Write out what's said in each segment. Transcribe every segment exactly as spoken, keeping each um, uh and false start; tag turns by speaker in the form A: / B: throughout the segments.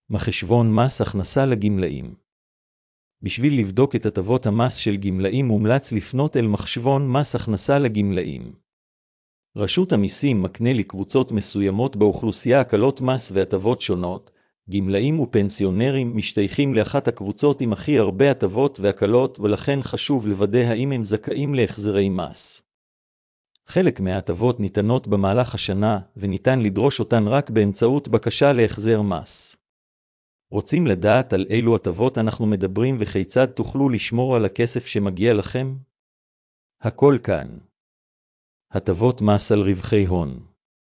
A: מחשבון מס הכנסה לגמלאים. בשביל לבדוק את הטבות המס של גמלאים מומלץ לפנות אל מחשבון מס הכנסה לגמלאים. רשות המיסים מקנה לקבוצות מסוימות באוכלוסייה הקלות מס והטבות שונות. גמלאים ופנסיונרים משתייכים לאחת הקבוצות עם הכי הרבה הטבות והקלות, ולכן חשוב לוודא האם הם זכאים להחזרי מס. חלק מההטבות ניתנות במהלך השנה, וניתן לדרוש אותן רק באמצעות בקשה להחזר מס. רוצים לדעת על אילו הטבות אנחנו מדברים וכיצד תוכלו לשמור על הכסף שמגיע לכם? הכל כאן. הטבות מס על רווחי הון.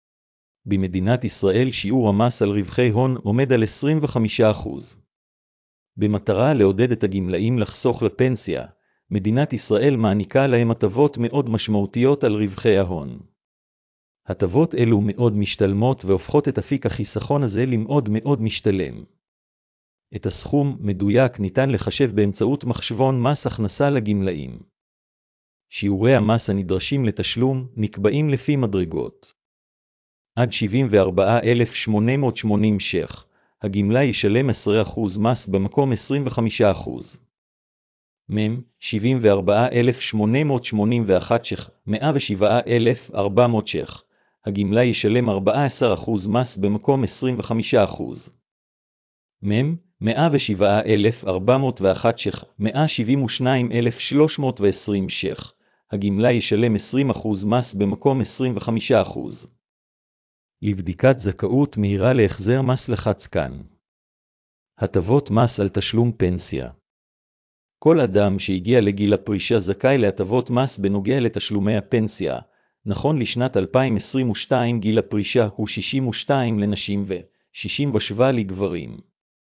A: במדינת ישראל שיעור המס על רווחי הון עומד על עשרים וחמישה אחוז. במטרה לעודד את הגמלאים לחסוך לפנסיה, מדינת ישראל מעניקה להם הטבות מאוד משמעותיות על רווחי ההון. הטבות אלו מאוד משתלמות והופכות את אפיק החיסכון הזה למאוד מאוד משתלם. את הסכום מדויק ניתן לחשב באמצעות מחשבון מס הכנסה לגמלאים. שיעורי המס הנדרשים לתשלום נקבעים לפי מדרגות. עד שבעים וארבעה אלף שמונה מאות ושמונים ש"ח, הגמלה ישלם עשרה אחוז מס במקום עשרים וחמישה אחוז. מם, שבעים וארבעה אלף שמונה מאות ושמונים ואחת ש"ח, מאה ושבעה אלף ארבע מאות ש"ח, הגמלה ישלם ארבעה עשר אחוז מס במקום עשרים וחמישה אחוז. מם, מאה ושבעה אלף ארבע מאות ואחת ש"ח, מאה שבעים ושניים אלף שלוש מאות ועשרים ש"ח, הגמלה ישלם עשרים אחוז מס במקום עשרים וחמישה אחוז. לבדיקת זכאות מהירה להחזר מס לחץ כאן. הטבות מס על תשלום פנסיה. כל אדם שהגיע לגיל הפרישה זכאי להטבות מס בנוגע לתשלומי הפנסיה. נכון לשנת אלפיים עשרים ושתיים גיל הפרישה הוא שישים ושתיים לנשים ו-שישים ושבע לגברים.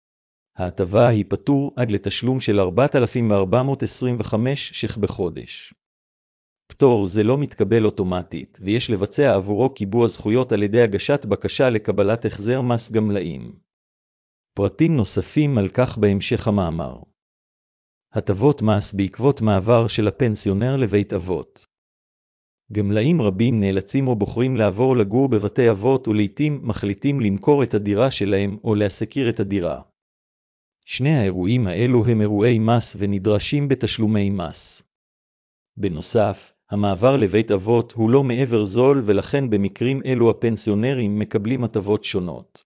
A: ההטבה היא פטור עד לתשלום של ארבעת אלפים ארבע מאות עשרים וחמש ש"ח בחודש. פטור זה לא מתקבל אוטומטית, ויש לבצע עבורו קיבוע זכויות על ידי הגשת בקשה לקבלת החזר מס גמלאים. פרטים נוספים על כך בהמשך המאמר. הטבות מס בעקבות מעבר של הפנסיונר לבית אבות. גמלאים רבים נאלצים או בוחרים לעבור לגור בבתי אבות ולעיתים מחליטים למכור את הדירה שלהם או להשכיר את הדירה. שני האירועים האלו הם אירועי מס ונדרשים בתשלומי מס. בנוסף, המעבר לבית אבות הוא לא מעבר זול ולכן במקרים אלו הפנסיונרים מקבלים הטבות שונות.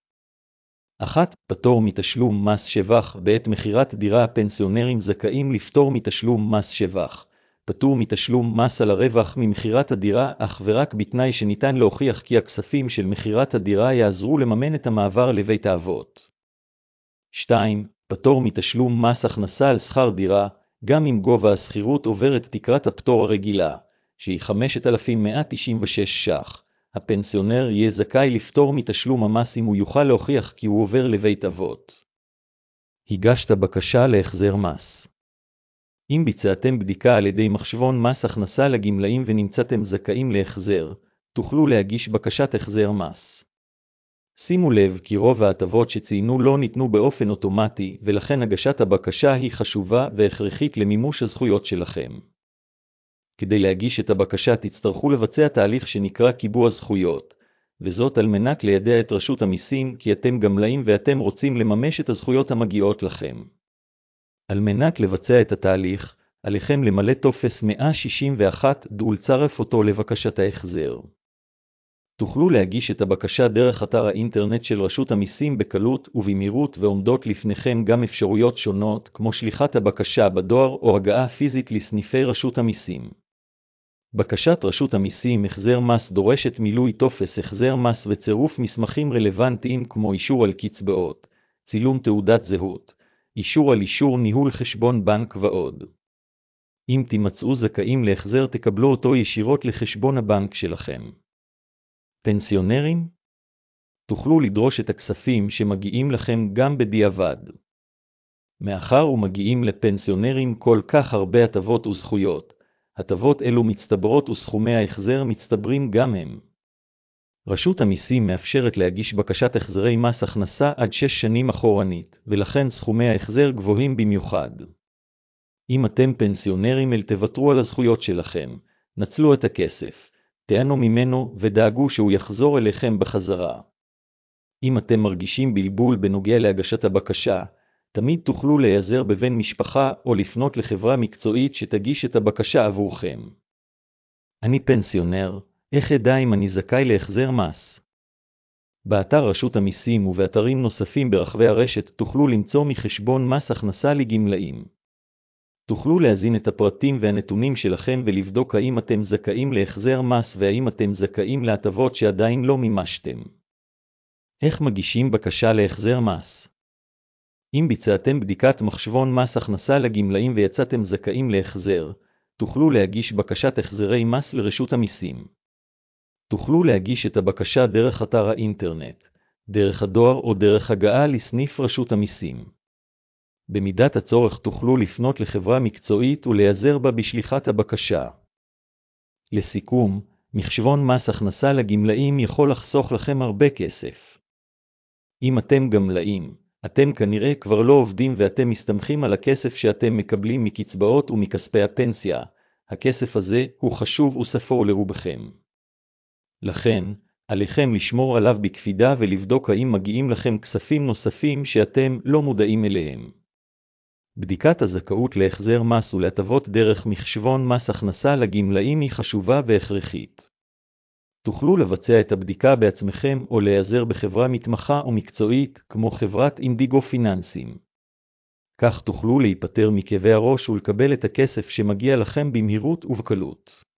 A: אחת, פטור מתשלום מס שבח. בעת מחירת דירה הפנסיונרים זכאים לפטור מתשלום מס שבח. פטור מתשלום מס על הרווח ממחירת הדירה אך ורק בתנאי שניתן להוכיח כי הכספים של מחירת הדירה יעזרו לממן את המעבר לבית האבות. שתיים, פטור מתשלום מס הכנסה על שכר דירה, גם אם גובה השכירות עובר את תקרת הפטור הרגילה, שהיא חמשת אלפים מאה תשעים ושש ש"ח. הפנסיונר יהיה זכאי לפטור מתשלום המס אם הוא יוכל להוכיח כי הוא עובר לבית אבות. הגשת בקשה להחזר מס. אם ביצעתם בדיקה על ידי מחשבון מס הכנסה לגמלאים ונמצאתם זכאים להחזר, תוכלו להגיש בקשת החזר מס. שימו לב כי רוב ההטבות שציינו לא ניתנו באופן אוטומטי, ולכן הגשת הבקשה היא חשובה והכרחית למימוש הזכויות שלכם. כדי להגיש את הבקשה תצטרכו לבצע תהליך שנקרא קיבוע זכויות, וזאת על מנת לידע את רשות המיסים כי אתם גמלאים ואתם רוצים לממש את הזכויות המגיעות לכם. על מנת לבצע את התהליך, עליכם למלא טופס מאה שישים ואחת ולצרף אותו לבקשת ההחזר. תוכלו להגיש את הבקשה דרך אתר האינטרנט של רשות המיסים בקלות ובמהירות, ועומדות לפניכם גם אפשרויות שונות כמו שליחת הבקשה בדואר או הגעה פיזית לסניפי רשות המיסים. בקשת רשות המיסים החזר מס דורשת מילוי טופס החזר מס וצירוף מסמכים רלוונטיים כמו אישור על קצבאות, צילום תעודת זהות, אישור על אישור ניהול חשבון בנק ועוד. אם תימצאו זכאים להחזר תקבלו אותו ישירות לחשבון הבנק שלכם. פנסיונרים? תוכלו לדרוש את הכספים שמגיעים לכם גם בדיעבד. מאחר ומגיעים לפנסיונרים כל כך הרבה הטבות וזכויות, הטבות אלו מצטברות וסכומי ההחזר מצטברים גם הם. רשות המיסים מאפשרת להגיש בקשת החזרי מס הכנסה עד שש שנים אחורנית, ולכן סכומי ההחזר גבוהים במיוחד. אם אתם פנסיונרים אל תוותרו על הזכויות שלכם, נצלו את הכסף, תענו ממנו ודאגו שהוא יחזור אליכם בחזרה. אם אתם מרגישים בלבול בנוגע להגשת הבקשה, תמיד תוכלו להיעזר בבן משפחה או לפנות לחברה מקצועית שתגיש את הבקשה עבורכם. אני פנסיונר, איך אדע אם אני זכאי להחזר מס? באתר רשות המיסים ובאתרים נוספים ברחבי הרשת תוכלו למצוא מחשבון מס הכנסה לגמלאים. תוכלו להזין את הפרטים והנתונים שלכם ולבדוק האם אתם זכאים להחזר מס והאם אתם זכאים להטבות שעדיין לא מימשתם. איך מגישים בקשה להחזר מס? אם ביצעתם בדיקת מחשבון מס הכנסה לגמלאים ויצאתם זכאים להחזר, תוכלו להגיש בקשת החזרי מס לרשות המיסים. תוכלו להגיש את הבקשה דרך אתר האינטרנט, דרך הדואר או דרך הגעה לסניף רשות המיסים. במידת הצורך תוכלו לפנות לחברה מקצועית ולהיעזר בה בשליחת הבקשה. לסיכום, מחשבון מס הכנסה לגמלאים יכול לחסוך לכם הרבה כסף. אם אתם גמלאים, אתם כנראה כבר לא עובדים ואתם מסתמכים על הכסף שאתם מקבלים מקצבאות ומכספי הפנסיה. הכסף הזה הוא חשוב וספור לרובכם. לכן, עליכם לשמור עליו בקפידה ולבדוק האם מגיעים לכם כספים נוספים שאתם לא מודעים אליהם. בדיקת הזכאות להחזר מס ולהטבות דרך מחשבון מס הכנסה לגמלאים היא חשובה והכרחית. תוכלו לבצע את הבדיקה בעצמכם או להיעזר בחברה מתמחה ומקצועית כמו חברת אינדיגו פיננסים. כך תוכלו להיפטר מכאבי הראש ולקבל את הכסף שמגיע לכם במהירות ובקלות.